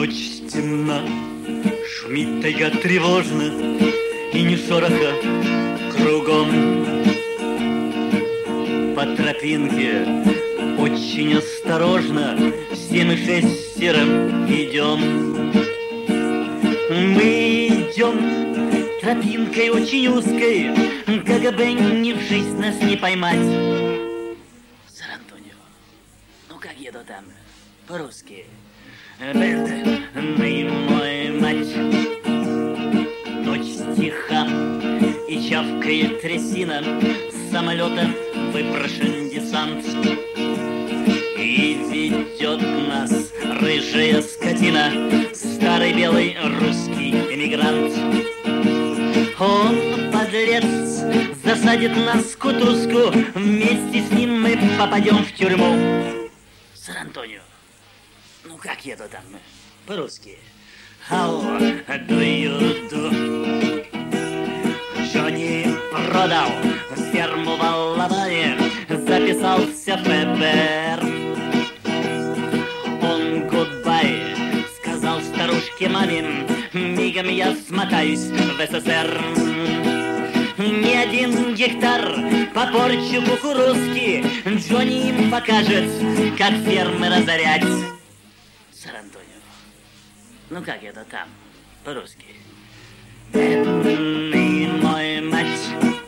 Ночь темна, шумит тайга тревожно, и ни шороха кругом. По тропинке очень осторожно все мы шестером идем. Мы идем тропинкой очень узкой, как бы ни в жизнь нас не поймать. Сэр Антонио, ну как еду там по-русски? Бедный мой мать. Ночь тиха и чавкает трясина, с самолета выпрошен десант. И ведет нас рыжая скотина, старый белый русский эмигрант. Он, подлец, засадит нас в кутузку, вместе с ним мы попадем в тюрьму. Сэр Антонио, ну как еду там по-русски? How do you do? Джонни продал ферму в Алабаме, записался в ФБР. Он гудбай сказал старушке маме, мигом я смотаюсь в СССР. Ни один гектар попорчу кукурузки, Джонни им покажет, как фермы разорять. Сэр Антонио, ну как это там по-русски? Бедный мой мать.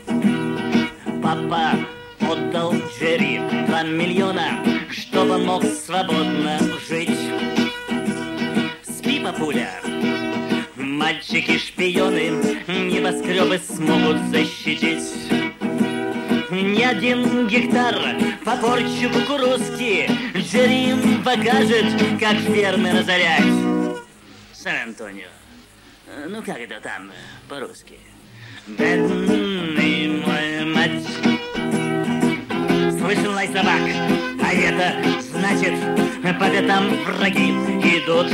Папа отдал Джерри 2 миллиона, чтобы он мог свободно жить. Спи, папуля, мальчики-шпионы небоскребы смогут защитить. Ни один гектар попорчу кукурузки, Джерри им покажет, как фермы разорять. Сэр Антонио, ну как это там по-русски? Бедный мой мать. Слышал лай собак, а это значит, по пятам враги идут.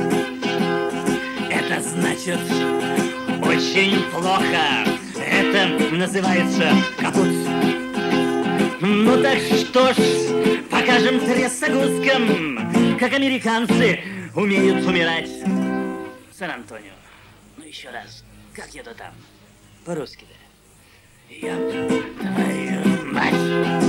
Это значит очень плохо. Это называется капут. Ну так что ж, покажем трясогузкам, как американцы умеют умирать. Сэр Антонио, ну еще раз, как еду там по-русски-то? Я твою мать.